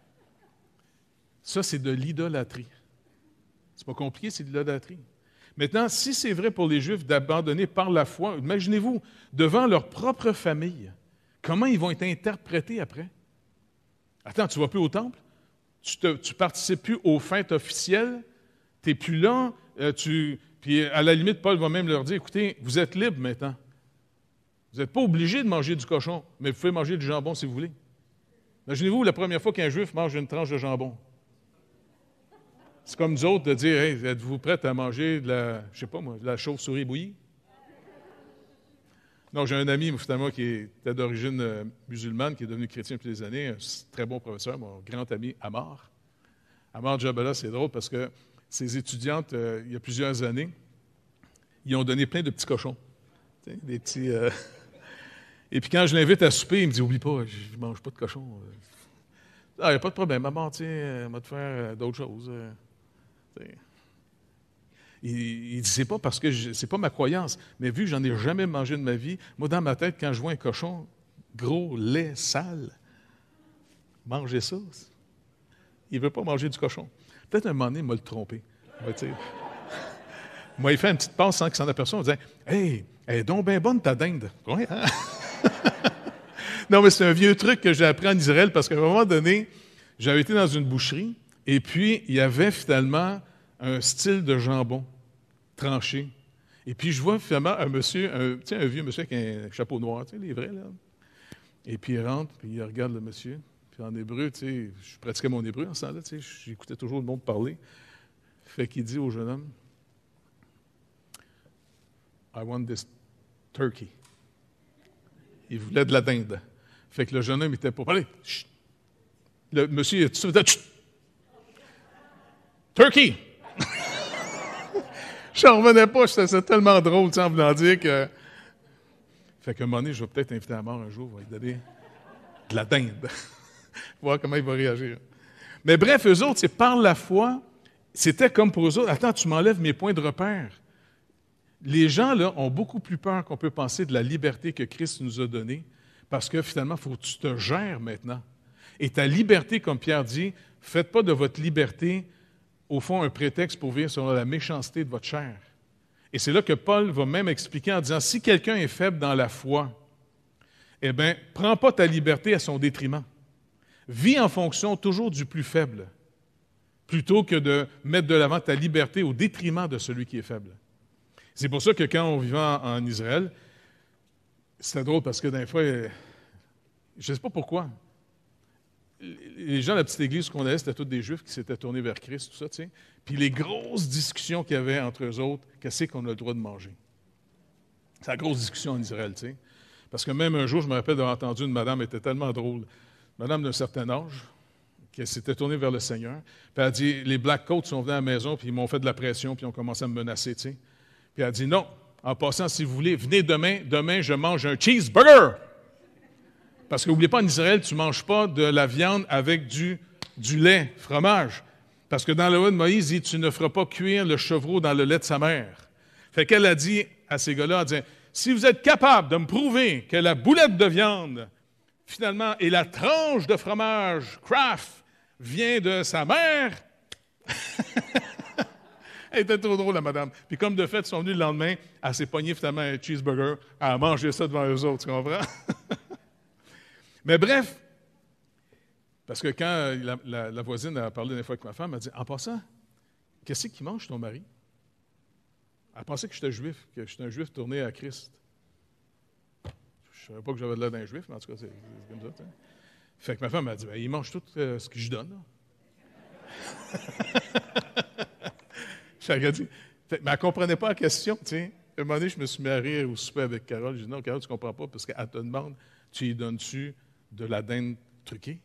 Ça, c'est de l'idolâtrie. C'est pas compliqué, c'est de l'idolâtrie. Maintenant, si c'est vrai pour les Juifs d'abandonner par la foi, imaginez-vous, devant leur propre famille, comment ils vont être interprétés après? Attends, tu ne vas plus au temple? Tu ne participes plus aux fêtes officielles? Tu n'es plus là? Euh, tu... Puis à la limite, Paul va même leur dire, écoutez, vous êtes libres maintenant. Vous n'êtes pas obligés de manger du cochon, mais vous pouvez manger du jambon si vous voulez. Imaginez-vous la première fois qu'un Juif mange une tranche de jambon. C'est comme nous autres de dire, hey, êtes-vous prêts à manger de la, je sais pas moi, de la chauve-souris bouillie? Non, j'ai un ami, finalement, qui était d'origine euh, musulmane, qui est devenu chrétien depuis des années, un très bon professeur, mon grand ami Amar. Amar Jabala, c'est drôle parce que ses étudiantes, euh, il y a plusieurs années, ils ont donné plein de petits cochons. Des petits. Euh... Et puis quand je l'invite à souper, il me dit, oublie pas, je ne mange pas de cochon. Ah, il n'y a pas de problème, maman, tiens, elle va te faire d'autres choses. Il, il dit, c'est pas parce que je, c'est pas ma croyance, mais vu que j'en ai jamais mangé de ma vie, moi, dans ma tête, quand je vois un cochon gros, laid, sale, manger ça, il ne veut pas manger du cochon. Peut-être un moment donné, il m'a le trompé. Moi, il fait une petite passe sans qu'il s'en aperçoive, en disant, hey, elle est donc bien bonne ta dinde. Ouais, hein? Non, mais c'est un vieux truc que j'ai appris en Israël parce qu'à un moment donné, j'avais été dans une boucherie et puis il y avait finalement un style de jambon tranché. Et puis, je vois finalement un monsieur, un, tu sais, un vieux monsieur avec un chapeau noir, tu sais, les vrais, là. Et puis, il rentre, puis il regarde le monsieur. Puis en hébreu, tu sais, je pratiquais mon hébreu en ce temps-là, tu sais, j'écoutais toujours le monde parler. Fait qu'il dit au jeune homme, I want this turkey. Il voulait de la dinde. Fait que le jeune homme était pas parler. Chut. Le monsieur, il a tout de suite dit, turkey! Je n'en revenais pas, c'était tellement drôle, tu sais, en voulant dire que. Fait qu'à un moment donné, je vais peut-être inviter à mort un jour, il va lui donner de la dinde. Voir comment il va réagir. Mais bref, eux autres, c'est par la foi, c'était comme pour eux autres, attends, tu m'enlèves mes points de repère. Les gens, là, ont beaucoup plus peur qu'on peut penser de la liberté que Christ nous a donnée, parce que finalement, il faut que tu te gères maintenant. Et ta liberté, comme Pierre dit, faites pas de votre liberté, au fond, un prétexte pour vivre selon la méchanceté de votre chair. Et c'est là que Paul va même expliquer en disant, si quelqu'un est faible dans la foi, eh bien, prends pas ta liberté à son détriment. Vis en fonction toujours du plus faible, plutôt que de mettre de l'avant ta liberté au détriment de celui qui est faible. C'est pour ça que quand on vivait en, en Israël, c'était drôle parce que des fois, je ne sais pas pourquoi, les gens de la petite église qu'on allait, c'était tous des Juifs qui s'étaient tournés vers Christ, tout ça, tu sais. Puis les grosses discussions qu'il y avait entre eux autres, qu'est-ce qu'on a le droit de manger? C'est la grosse discussion en Israël, tu sais. Parce que même un jour, je me rappelle d'avoir entendu une madame, elle était tellement drôle, madame d'un certain âge, qui s'était tournée vers le Seigneur, puis elle a dit, les Black Coats sont venus à la maison, puis ils m'ont fait de la pression, puis ils ont commencé à me menacer, tu sais. Puis elle a dit, non, en passant, si vous voulez, venez demain, demain, je mange un cheeseburger. Parce que n'oubliez pas, en Israël, tu ne manges pas de la viande avec du, du lait, fromage. Parce que dans la loi de Moïse, il dit, tu ne feras pas cuire le chevreau dans le lait de sa mère. Fait qu'elle a dit à ces gars-là, elle dit, si vous êtes capable de me prouver que la boulette de viande, finalement, et la tranche de fromage Kraft vient de sa mère, elle était trop drôle, la madame. Puis comme de fait, ils sont venus le lendemain, elle s'est pognée finalement un cheeseburger, elle a mangé ça devant eux autres, tu comprends? Mais bref, parce que quand la, la, la voisine a parlé une fois avec ma femme, elle a dit, en passant, qu'est-ce qu'il mange ton mari? Elle pensait que j'étais juif, que j'étais un juif tourné à Christ. Je ne savais pas que j'avais de l'air d'un juif, mais en tout cas, c'est, c'est comme ça. T'sais. Fait que ma femme m'a dit, ben, il mange tout euh, ce que je donne. Fait, dit, fait, mais elle ne comprenait pas la question. T'sais. À un moment donné, je me suis mis à rire au souper avec Carole. Je dis, non, Carole, tu ne comprends pas, parce qu'elle te demande, tu y donnes-tu de la dinde truquée?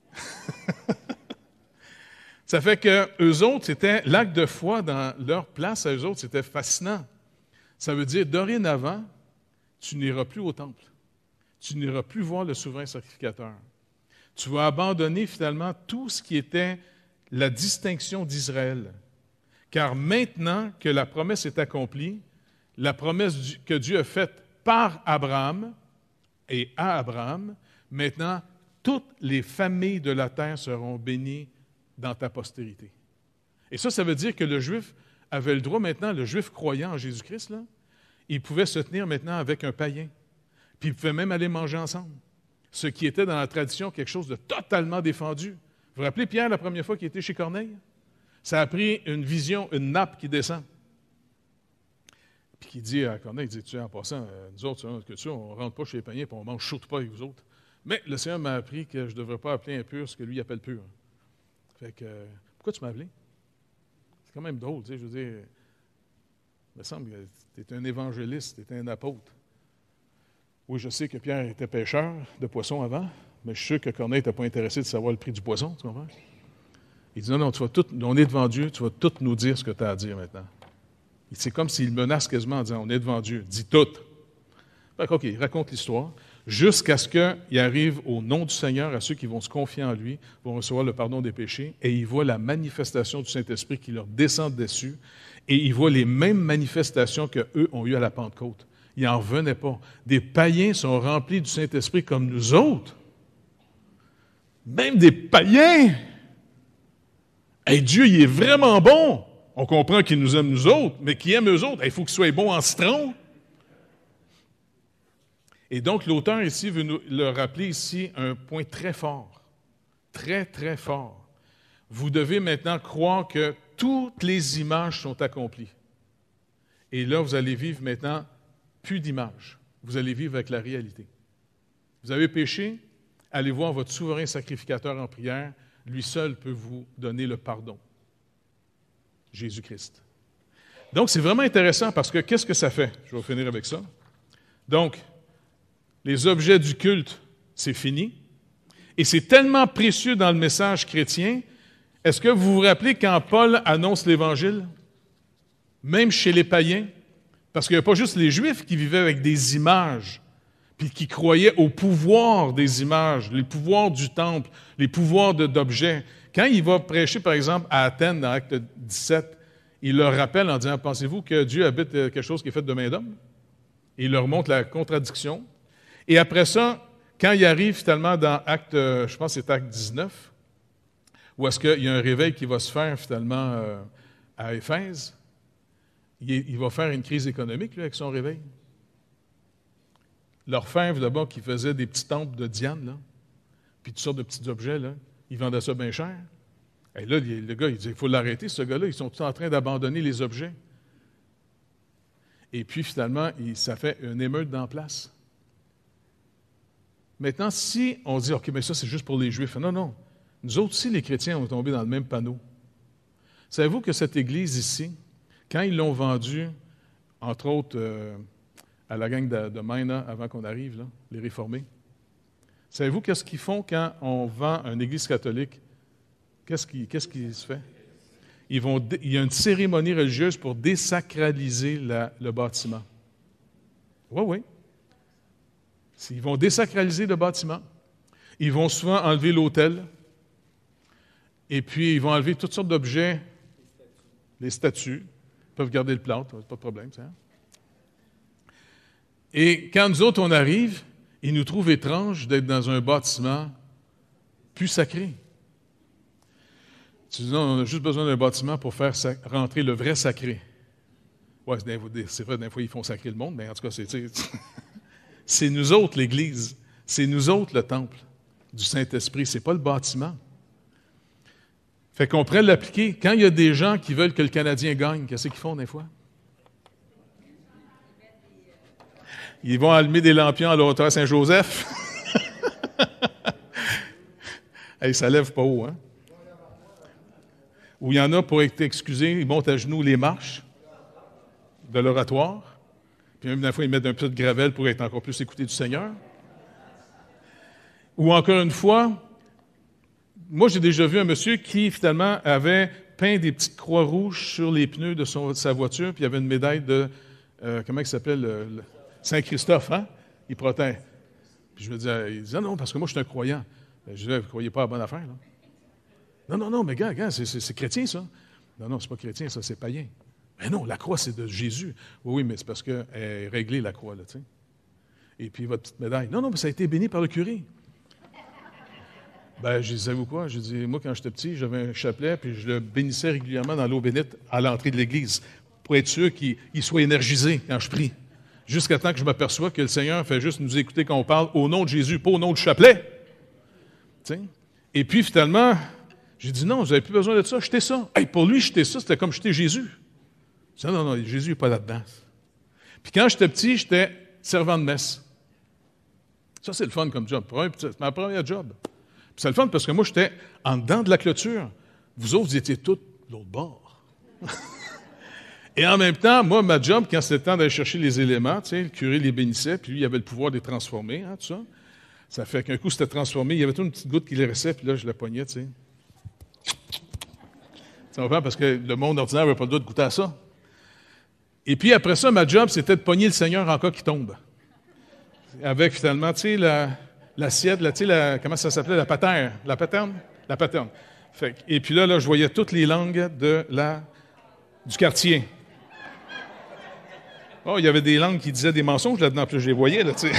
Ça fait que eux autres, c'était l'acte de foi dans leur place à eux autres, c'était fascinant. Ça veut dire, dorénavant, tu n'iras plus au temple. Tu n'iras plus voir le souverain sacrificateur. Tu vas abandonner finalement tout ce qui était la distinction d'Israël. Car maintenant que la promesse est accomplie, la promesse que Dieu a faite par Abraham et à Abraham, maintenant, toutes les familles de la terre seront bénies dans ta postérité. Et ça, ça veut dire que le Juif avait le droit maintenant, le Juif croyant en Jésus-Christ, là, il pouvait se tenir maintenant avec un païen. Puis il pouvait même aller manger ensemble. Ce qui était dans la tradition quelque chose de totalement défendu. Vous vous rappelez Pierre la première fois qu'il était chez Corneille? Ça a pris une vision, une nappe qui descend. Puis qui dit à Corneille, il dit, tu sais, en passant, nous autres, que tu, on ne rentre pas chez les païens et on ne mange surtout pas avec vous autres. Mais le Seigneur m'a appris que je ne devrais pas appeler impur ce que lui appelle pur. Fait que, pourquoi tu m'as appelé? C'est quand même drôle, tu sais, je veux dire, il me semble que tu es un évangéliste, tu es un apôtre. Oui, je sais que Pierre était pêcheur de poissons avant, mais je suis sûr que Corneille n'était pas intéressé de savoir le prix du poisson, tu comprends? Il dit, non, non, tu vas tout, on est devant Dieu, tu vas tout nous dire ce que tu as à dire maintenant. C'est comme s'il menace quasiment en disant, on est devant Dieu, dis tout. Fait que, OK, il raconte l'histoire, jusqu'à ce qu'il arrive au nom du Seigneur à ceux qui vont se confier en lui, vont recevoir le pardon des péchés, et ils voient la manifestation du Saint-Esprit qui leur descend dessus, et ils voient les mêmes manifestations qu'eux ont eues à la Pentecôte. Ils n'en revenaient pas. Des païens sont remplis du Saint-Esprit comme nous autres. Même des païens! Hey, Dieu, il est vraiment bon! On comprend qu'il nous aime nous autres, mais qu'il aime eux autres, il faut qu'il soit bon en citron. Et donc, l'auteur ici veut nous le rappeler ici un point très fort, très, très fort. Vous devez maintenant croire que toutes les images sont accomplies. Et là, vous allez vivre maintenant plus d'image. Vous allez vivre avec la réalité. Vous avez péché, allez voir votre souverain sacrificateur en prière. Lui seul peut vous donner le pardon. Jésus-Christ. Donc, c'est vraiment intéressant parce que qu'est-ce que ça fait? Je vais finir avec ça. Donc, les objets du culte, c'est fini. Et c'est tellement précieux dans le message chrétien. Est-ce que vous vous rappelez quand Paul annonce l'Évangile? Même chez les païens? Parce qu'il n'y a pas juste les Juifs qui vivaient avec des images, puis qui croyaient au pouvoir des images, les pouvoirs du temple, les pouvoirs de, d'objets. Quand il va prêcher, par exemple, à Athènes, dans Acte dix-sept, il leur rappelle en disant, pensez-vous que Dieu habite quelque chose qui est fait de main d'homme? Et il leur montre la contradiction. Et après ça, quand il arrive finalement dans Acte, je pense que c'est Acte dix-neuf, où est-ce qu'il y a un réveil qui va se faire finalement euh, à Éphèse, il, il va faire une crise économique, lui, avec son réveil. L'orfèvre, d'abord, qui faisait des petits temples de Diane, là, puis toutes sortes de petits objets, là, il vendait ça bien cher. Et là, le gars, il dit, il faut l'arrêter, ce gars-là, ils sont tous en train d'abandonner les objets. Et puis, finalement, il, ça fait une émeute dans la place. Maintenant, si on dit, OK, mais ça, c'est juste pour les Juifs. Non, non. Nous autres aussi, les chrétiens, on est tombés dans le même panneau. Savez-vous que cette église ici, quand ils l'ont vendue, entre autres, euh, à la gang de, de Maine, avant qu'on arrive, là, les réformés, savez-vous qu'est-ce qu'ils font quand on vend une église catholique? Qu'est-ce qui, qu'est-ce qui se fait? Ils vont, il y a une cérémonie religieuse pour désacraliser la, le bâtiment. Oui, oui. Ils vont désacraliser le bâtiment. Ils vont souvent enlever l'autel. Et puis, ils vont enlever toutes sortes d'objets. Les statues. Ils peuvent garder le plâtre, pas de problème. Ça. Et quand nous autres, on arrive, ils nous trouvent étrange d'être dans un bâtiment plus sacré. Tu dis, non, on a juste besoin d'un bâtiment pour faire sac- rentrer le vrai sacré. Oui, c'est vrai, des fois, ils font sacrer le monde, mais en tout cas, c'est, c'est nous autres, l'Église. C'est nous autres, le temple du Saint-Esprit. C'est pas le bâtiment. Fait qu'on pourrait l'appliquer. Quand il y a des gens qui veulent que le Canadien gagne, qu'est-ce qu'ils font des fois? Ils vont allumer des lampions à la hauteur Saint-Joseph. Hey, ça lève pas haut, hein? Ou il y en a, pour être excusés, ils montent à genoux les marches de l'oratoire. Puis même des fois, ils mettent un peu de gravelle pour être encore plus écoutés du Seigneur. Ou encore une fois, moi, j'ai déjà vu un monsieur qui, finalement, avait peint des petites croix rouges sur les pneus de, son, de sa voiture, puis il y avait une médaille de, euh, comment il s'appelle, le, le Saint-Christophe, hein? Il protège. Puis je me disais, il disait, non, parce que moi, je suis un croyant. Je disais, vous ne croyez pas à la bonne affaire, là? Non, non, non, mais gars, gars, c'est, c'est, c'est chrétien, ça. Non, non, c'est pas chrétien, ça, c'est païen. Mais non, la croix, c'est de Jésus. Oui, oui, mais c'est parce qu'elle est réglée, la croix, là, tu sais. Et puis, votre petite médaille. Non, non, mais ça a été béni par le curé. Ben, je disais, vous quoi? Je dis, moi, quand j'étais petit, j'avais un chapelet, puis je le bénissais régulièrement dans l'eau bénite à l'entrée de l'église, pour être sûr qu'il il soit énergisé quand je prie. Jusqu'à temps que je m'aperçois que le Seigneur fait juste nous écouter quand on parle au nom de Jésus, pas au nom du chapelet. Tu sais? Et puis, finalement, j'ai dit, non, vous n'avez plus besoin de ça, jetez ça. Hey, pour lui, jeter ça, c'était comme jeter Jésus. Je dis, non, non, Jésus n'est pas là-dedans. Puis quand j'étais petit, j'étais servant de messe. Ça, c'est le fun comme job. C'est ma première job. Puis c'est le fun parce que moi, j'étais en dedans de la clôture. Vous autres, vous étiez tous de l'autre bord. Et en même temps, moi, ma job, quand c'était le temps d'aller chercher les éléments, tu sais, le curé les bénissait, puis lui, il avait le pouvoir de les transformer, hein, tout ça. Ça fait qu'un coup, c'était transformé. Il y avait toute une petite goutte qui les restait, puis là, je la pognais, tu sais. Tu comprends? Parce que le monde ordinaire n'avait pas le droit de goûter à ça. Et puis après ça, ma job, c'était de pogner le Seigneur en cas qu'il tombe. Avec, finalement, tu sais, la, l'assiette, là, tu sais, la, comment ça s'appelait? La paterne. La paterne? La paterne. Fait, et puis là, là, je voyais toutes les langues de la, du quartier. Oh, il y avait des langues qui disaient des mensonges là-dedans, puis je les voyais, là, tu sais.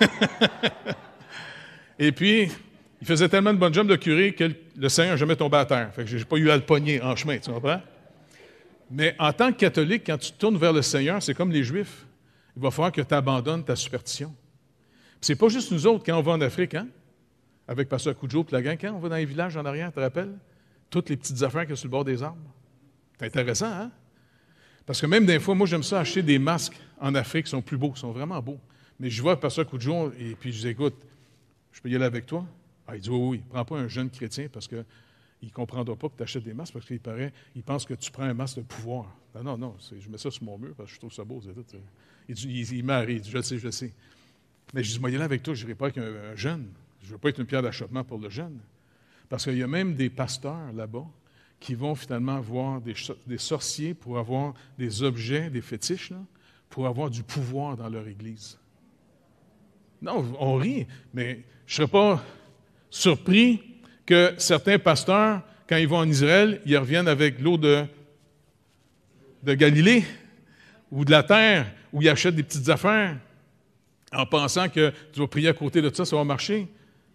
Et puis, il faisait tellement de bonne job de curé que le Seigneur n'a jamais tombé à terre. Fait que je n'ai pas eu à le pogner en chemin, tu comprends? Mais en tant que catholique, quand tu te tournes vers le Seigneur, c'est comme les Juifs. Il va falloir que tu abandonnes ta superstition. Puis c'est pas juste nous autres, quand on va en Afrique, hein? Avec Pasteur Cujo et la gang, quand on va dans les villages en arrière, tu te rappelles? Toutes les petites affaires qu'il y a sur le bord des arbres. C'est intéressant, hein? Parce que même des fois, moi, j'aime ça acheter des masques en Afrique qui sont plus beaux, qui sont vraiment beaux. Mais je vois le pasteur Coudjon et puis je dis, écoute, je peux y aller avec toi? Ah, il dit, oui, oui, prends pas un jeune chrétien parce qu'il ne comprendra pas que tu achètes des masques parce qu'il paraît, il pense que tu prends un masque de pouvoir. Non, non, non, je mets ça sur mon mur parce que je trouve ça beau. Tout. Il, dit, il, il m'arrive, il dit, je le sais, je le sais. Mais je dis, moi, y aller avec toi, je n'irai pas avec un, un jeune. Je ne veux pas être une pierre d'achoppement pour le jeune. Parce qu'il y a même des pasteurs là-bas qui vont finalement voir des, des sorciers pour avoir des objets, des fétiches, là, pour avoir du pouvoir dans leur église. Non, on rit, mais je ne serais pas surpris que certains pasteurs, quand ils vont en Israël, ils reviennent avec l'eau de, de Galilée ou de la terre, où ils achètent des petites affaires en pensant que tu vas prier à côté de ça, ça va marcher.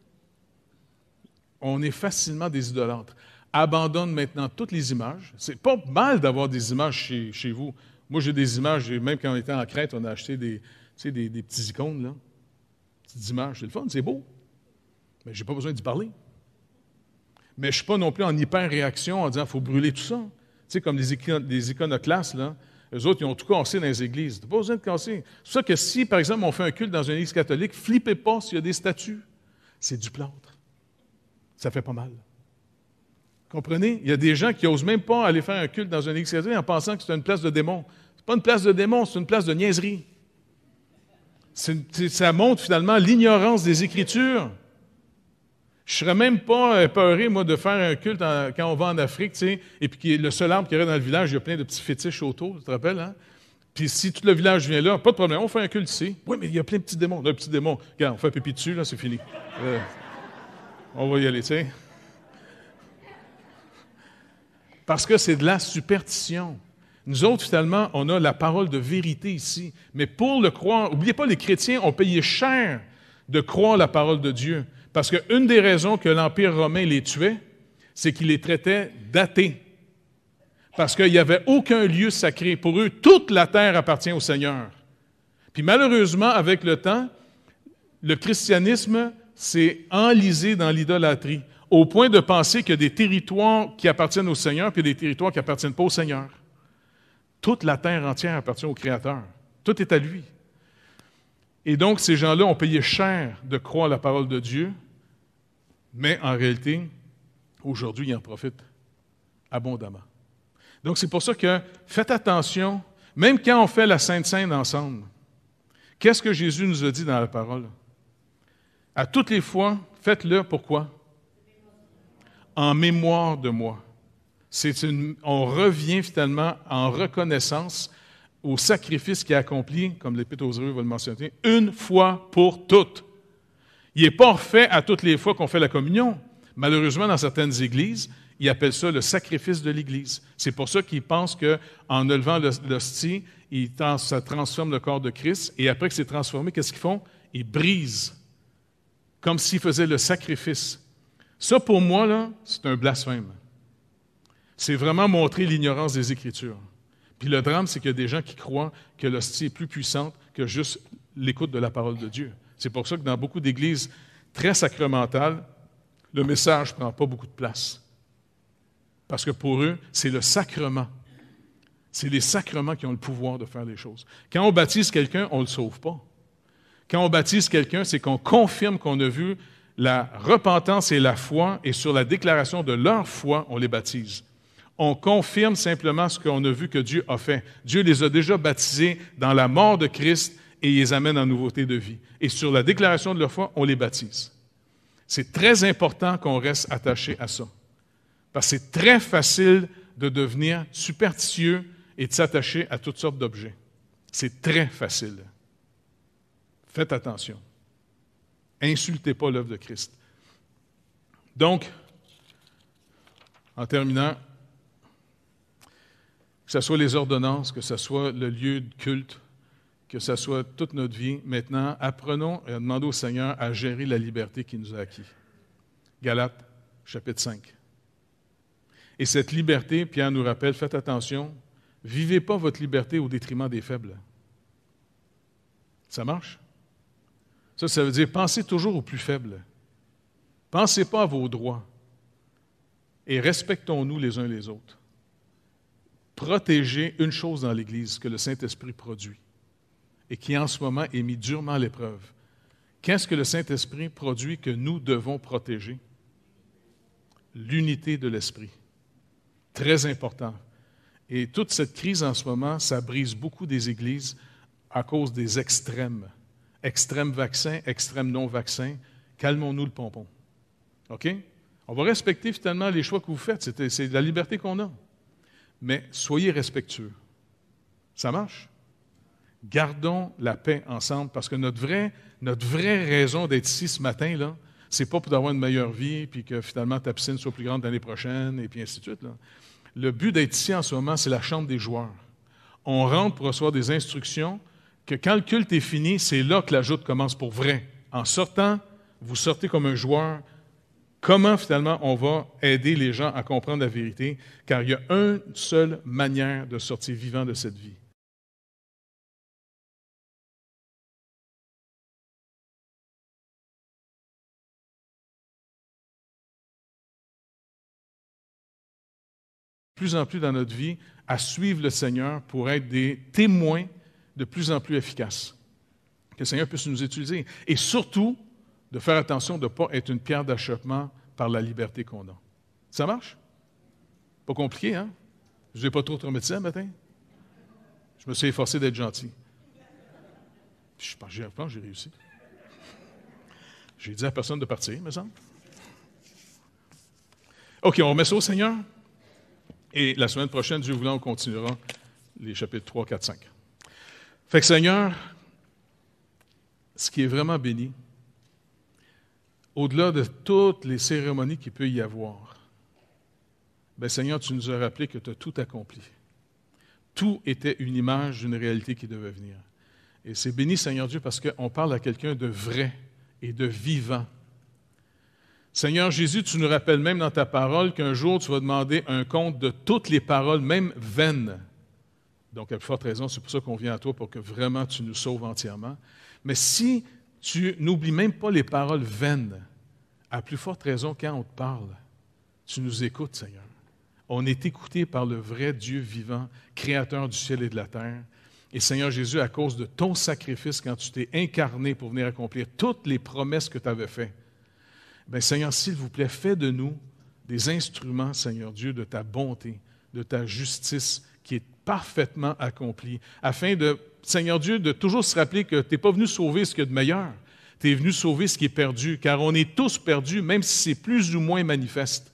On est facilement des idolâtres. Abandonne maintenant toutes les images. C'est pas mal d'avoir des images chez, chez vous. Moi, j'ai des images, même quand on était en Crète, on a acheté des, tu sais, des, des petits icônes, là. Petites images. C'est le fun, c'est beau. Mais je n'ai pas besoin d'y parler. Mais je ne suis pas non plus en hyper-réaction en disant qu'il faut brûler tout ça. Tu sais, comme les, icon- les iconoclastes, là, eux autres, ils ont tout cassé dans les églises. Tu n'as pas besoin de casser. C'est pour ça que si, par exemple, on fait un culte dans une église catholique, flippez pas s'il y a des statues. C'est du plâtre. Ça fait pas mal. Comprenez? Il y a des gens qui n'osent même pas aller faire un culte dans une église catholique en pensant que c'est une place de démons. Ce n'est pas une place de démons, c'est une place de niaiserie. C'est, c'est, ça montre finalement l'ignorance des Écritures. Je ne serais même pas épeuré, moi, de faire un culte en, quand on va en Afrique, tu sais, et puis le seul arbre qu'il y aurait dans le village, il y a plein de petits fétiches autour, tu te rappelles, hein? Puis si tout le village vient là, pas de problème, on fait un culte ici. Oui, mais il y a plein de petits démons. Un petit démon. Regarde, on fait un pipi dessus, là, c'est fini. Euh, on va y aller, tu sais. Parce que c'est de la superstition. Nous autres, finalement, on a la parole de vérité ici. Mais pour le croire, n'oubliez pas, les chrétiens ont payé cher de croire la parole de Dieu. Parce qu'une des raisons que l'Empire romain les tuait, c'est qu'il les traitait d'athées. Parce qu'il n'y avait aucun lieu sacré. Pour eux, toute la terre appartient au Seigneur. Puis malheureusement, avec le temps, le christianisme s'est enlisé dans l'idolâtrie, au point de penser qu'il y a des territoires qui appartiennent au Seigneur puis des territoires qui n'appartiennent pas au Seigneur. Toute la terre entière appartient au Créateur. Tout est à lui. Et donc, ces gens-là ont payé cher de croire la parole de Dieu, mais en réalité, aujourd'hui, ils en profitent abondamment. Donc, c'est pour ça que faites attention, même quand on fait la Sainte Seine ensemble, qu'est-ce que Jésus nous a dit dans la parole? À toutes les fois, faites-le, pourquoi? En mémoire de moi. C'est une, on revient finalement en reconnaissance au sacrifice qui est accompli, comme l'Épître aux Hébreux va le mentionner, une fois pour toutes. Il n'est pas refait à toutes les fois qu'on fait la communion. Malheureusement, dans certaines églises, ils appellent ça le sacrifice de l'Église. C'est pour ça qu'ils pensent qu'en élevant l'hostie, ça transforme le corps de Christ, et après que c'est transformé, qu'est-ce qu'ils font? Ils brisent, comme s'ils faisaient le sacrifice. Ça, pour moi, là, c'est un blasphème. C'est vraiment montrer l'ignorance des Écritures. Puis le drame, c'est qu'il y a des gens qui croient que l'hostie est plus puissante que juste l'écoute de la parole de Dieu. C'est pour ça que dans beaucoup d'églises très sacramentales, le message ne prend pas beaucoup de place. Parce que pour eux, c'est le sacrement. C'est les sacrements qui ont le pouvoir de faire les choses. Quand on baptise quelqu'un, on ne le sauve pas. Quand on baptise quelqu'un, c'est qu'on confirme qu'on a vu la repentance et la foi, et sur la déclaration de leur foi, on les baptise. On confirme simplement ce qu'on a vu que Dieu a fait. Dieu les a déjà baptisés dans la mort de Christ et les amène en nouveauté de vie. Et sur la déclaration de leur foi, on les baptise. C'est très important qu'on reste attaché à ça. Parce que c'est très facile de devenir superstitieux et de s'attacher à toutes sortes d'objets. C'est très facile. Faites attention. Insultez pas l'œuvre de Christ. Donc, en terminant, que ce soit les ordonnances, que ce soit le lieu de culte, que ce soit toute notre vie, maintenant, apprenons et demandons au Seigneur à gérer la liberté qu'il nous a acquis. Galates, chapitre cinq. Et cette liberté, Pierre nous rappelle, faites attention, vivez pas votre liberté au détriment des faibles. Ça marche? Ça, ça veut dire, pensez toujours aux plus faibles. Pensez pas à vos droits. Et respectons-nous les uns les autres. protéger une chose dans l'Église que le Saint-Esprit produit et qui en ce moment est mis durement à l'épreuve. Qu'est-ce que le Saint-Esprit produit que nous devons protéger? L'unité de l'Esprit. Très important. Et toute cette crise en ce moment, ça brise beaucoup des églises à cause des extrêmes. Extrême vaccin, extrême non-vaccin. Calmons-nous le pompon. OK? On va respecter finalement les choix que vous faites. C'est, c'est la liberté qu'on a. Mais soyez respectueux. Ça marche? Gardons la paix ensemble parce que notre vraie, notre vraie raison d'être ici ce matin, là, c'est pas pour avoir une meilleure vie puis que finalement ta piscine soit plus grande l'année prochaine et puis ainsi de suite. Là. Le but d'être ici en ce moment, c'est la chambre des joueurs. On rentre pour recevoir des instructions que quand le culte est fini, c'est là que la joute commence pour vrai. En sortant, vous sortez comme un joueur. Comment finalement on va aider les gens à comprendre la vérité? Car il y a une seule manière de sortir vivant de cette vie. De plus en plus dans notre vie, à suivre le Seigneur pour être des témoins de plus en plus efficaces. Que le Seigneur puisse nous utiliser. Et surtout, de faire attention de ne pas être une pierre d'achoppement par la liberté qu'on a. Ça marche? Pas compliqué, hein? Je n'ai pas trop traumatisé ce matin. Je me suis efforcé d'être gentil. Je pense que j'ai réussi. J'ai dit à personne de partir, me semble. OK, on remet ça au Seigneur. Et la semaine prochaine, Dieu voulant, on continuera les chapitres trois, quatre, cinq. Fait que Seigneur, ce qui est vraiment béni, au-delà de toutes les cérémonies qu'il peut y avoir, bien Seigneur, tu nous as rappelé que tu as tout accompli. Tout était une image d'une réalité qui devait venir. Et c'est béni, Seigneur Dieu, parce qu'on parle à quelqu'un de vrai et de vivant. Seigneur Jésus, tu nous rappelles même dans ta parole qu'un jour, tu vas demander un compte de toutes les paroles, même vaines. Donc, à plus forte raison, c'est pour ça qu'on vient à toi, pour que vraiment tu nous sauves entièrement. Mais si tu n'oublies même pas les paroles vaines, à plus forte raison, quand on te parle, tu nous écoutes, Seigneur. On est écouté par le vrai Dieu vivant, créateur du ciel et de la terre. Et Seigneur Jésus, à cause de ton sacrifice, quand tu t'es incarné pour venir accomplir toutes les promesses que tu avais faites, bien, Seigneur, s'il vous plaît, fais de nous des instruments, Seigneur Dieu, de ta bonté, de ta justice qui est parfaitement accomplie, afin de, Seigneur Dieu, de toujours se rappeler que tu n'es pas venu sauver ce qu'il y a de meilleur, tu es venu sauver ce qui est perdu, car on est tous perdus, même si c'est plus ou moins manifeste.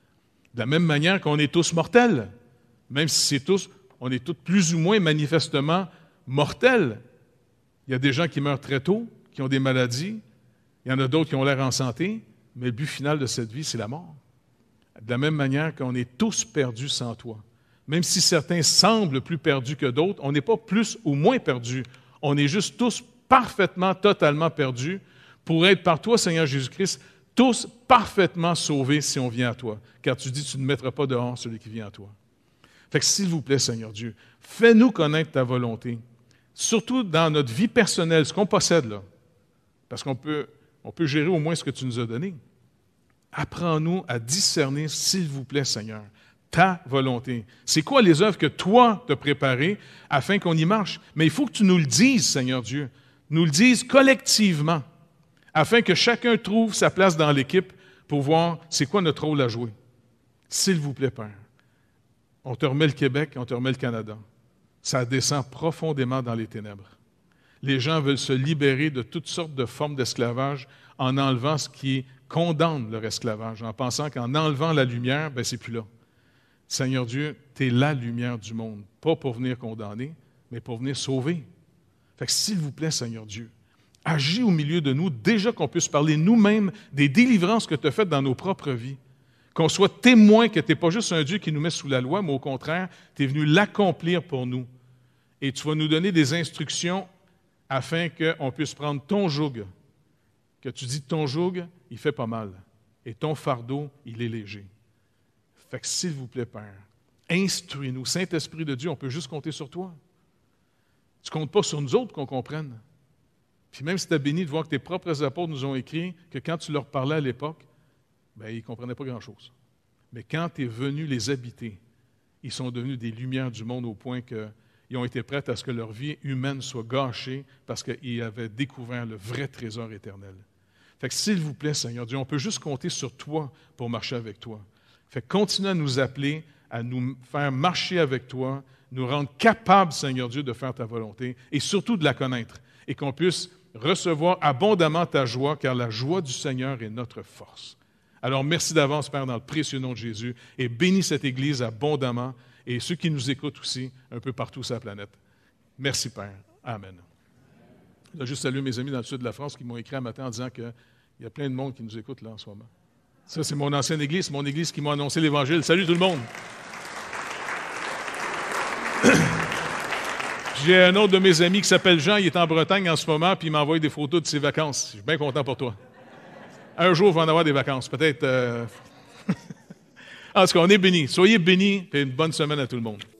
De la même manière qu'on est tous mortels, même si c'est tous, on est tous plus ou moins manifestement mortels. Il y a des gens qui meurent très tôt, qui ont des maladies, il y en a d'autres qui ont l'air en santé, mais le but final de cette vie, c'est la mort. De la même manière qu'on est tous perdus sans toi. Même si certains semblent plus perdus que d'autres, on n'est pas plus ou moins perdus. On est juste tous parfaitement, totalement perdus pour être par toi, Seigneur Jésus-Christ, tous parfaitement sauvés si on vient à toi. Car tu dis, tu ne mettras pas dehors celui qui vient à toi. Fait que s'il vous plaît, Seigneur Dieu, fais-nous connaître ta volonté. Surtout dans notre vie personnelle, ce qu'on possède là. Parce qu'on peut... On peut gérer au moins ce que tu nous as donné. Apprends-nous à discerner, s'il vous plaît, Seigneur, ta volonté. C'est quoi les œuvres que toi t'as préparées afin qu'on y marche? Mais il faut que tu nous le dises, Seigneur Dieu. Nous le dises collectivement, afin que chacun trouve sa place dans l'équipe pour voir c'est quoi notre rôle à jouer. S'il vous plaît, Père, on te remet le Québec, on te remet le Canada. Ça descend profondément dans les ténèbres. Les gens veulent se libérer de toutes sortes de formes d'esclavage en enlevant ce qui condamne leur esclavage, en pensant qu'en enlevant la lumière, bien, c'est plus là. Seigneur Dieu, tu es la lumière du monde, pas pour venir condamner, mais pour venir sauver. Fait que s'il vous plaît, Seigneur Dieu, agis au milieu de nous, déjà qu'on puisse parler nous-mêmes des délivrances que tu as faites dans nos propres vies, qu'on soit témoin que tu n'es pas juste un Dieu qui nous met sous la loi, mais au contraire, tu es venu l'accomplir pour nous. Et tu vas nous donner des instructions afin qu'on puisse prendre ton joug, que tu dis ton joug, il fait pas mal, et ton fardeau, il est léger. Fait que s'il vous plaît, Père, instruis-nous. Saint-Esprit de Dieu, on peut juste compter sur toi. Tu ne comptes pas sur nous autres qu'on comprenne. Puis même si tu es béni de voir que tes propres apôtres nous ont écrit que quand tu leur parlais à l'époque, bien, ils ne comprenaient pas grand-chose. Mais quand tu es venu les habiter, ils sont devenus des lumières du monde au point qu'ils ont été prêts à ce que leur vie humaine soit gâchée parce qu'ils avaient découvert le vrai trésor éternel. Fait que s'il vous plaît, Seigneur Dieu, on peut juste compter sur toi pour marcher avec toi. Fait que continue à nous appeler, à nous faire marcher avec toi, nous rendre capables, Seigneur Dieu, de faire ta volonté et surtout de la connaître et qu'on puisse recevoir abondamment ta joie, car la joie du Seigneur est notre force. Alors, merci d'avance, Père, dans le précieux nom de Jésus, et bénis cette Église abondamment, et ceux qui nous écoutent aussi, un peu partout sur la planète. Merci, Père. Amen. Je veux juste saluer mes amis dans le sud de la France qui m'ont écrit un matin en disant qu'il y a plein de monde qui nous écoute là en ce moment. Ça, c'est mon ancienne Église, mon Église qui m'a annoncé l'Évangile. Salut tout le monde! J'ai un autre de mes amis qui s'appelle Jean, il est en Bretagne en ce moment, puis il m'envoie des photos de ses vacances. Je suis bien content pour toi. Un jour, il va en avoir des vacances, peut-être. Euh... en tout cas, on est bénis. Soyez bénis, et une bonne semaine à tout le monde.